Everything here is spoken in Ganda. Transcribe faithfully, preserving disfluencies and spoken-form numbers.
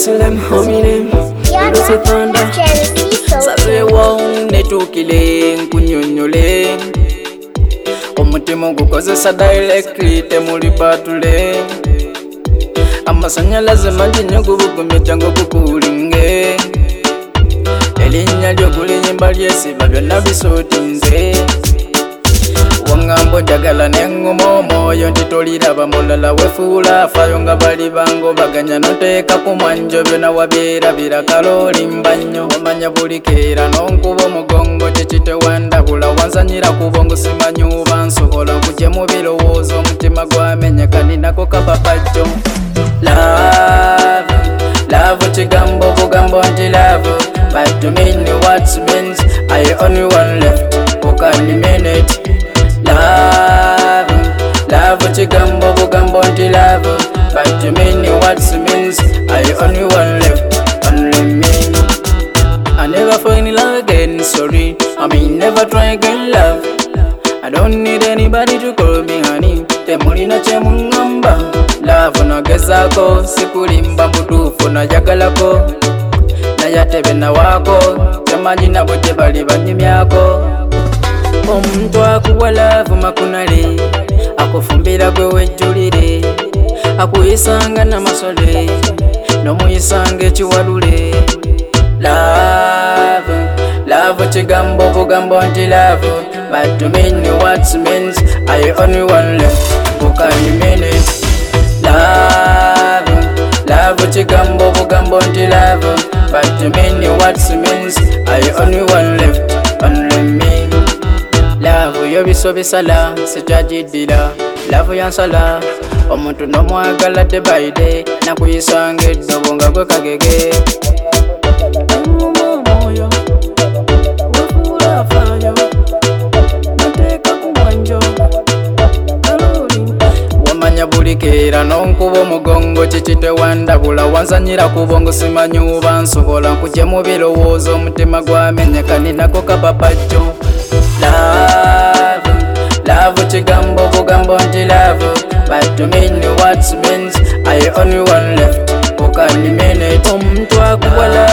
Jerusalem, hominem, Lucy Thunder, Sabe wong netukile nkunyonyole omutima gukozesa directly temuli batule amasanyalaze mangi nnyo gubugumya ngo gukulinge erinnya lyokulinyimba lyesiba byonna bisootinze waŋŋambo njagala neŋŋuma omwoyo nti toliraba mulala wefuula afayo nga bali bango baganya noteeka ku mwanjo byonna wabyerabira kalolimba nnyo omanya buli keera n'onkuba omugongo kikitewandabula wanzanyira kubongo simanyi oba nsobola nkuje mu birowoozo omutima gwamenyeka ninako kapapajjo love love kigambo bugambo nti love but to mean what means I only one left who can mean it love love chigambo bugambo nti love but to mean what means I only one left only me I never fall in love again sorry I mean never try again love I don't need anybody to call me honey temulina kyemungamba love nogezako sikulimba butuufu najagalako nayatebe nawako temanyi nabo tebali banyumyako omuntu akuwa love makunale akufumbira gwe wejjulire akuyisanga namasole nomuyisanga ekiwalule love love kigambo bugambo nti love but to mean what means I only one left who can mean it love love kigambo bugambo nti love but to mean what means I only one left only me love yo biso bisala sikyagidira love yansala omuntu nomwagala tebaide nakuyisanga eddobo nga gwe kagege omwoyo wefuula afaayo nateeka ku mwanjo wamanya buli keera n'onkuba omugongo kikitewandabula wanzanyira kubongo simanyi oba nsobola nkuje mu birowoozo omutima gwamenyeka ninako kapapajjo love love chigambo bugambo nti love but to mean what means I only one left who can mean it omuntu akuwa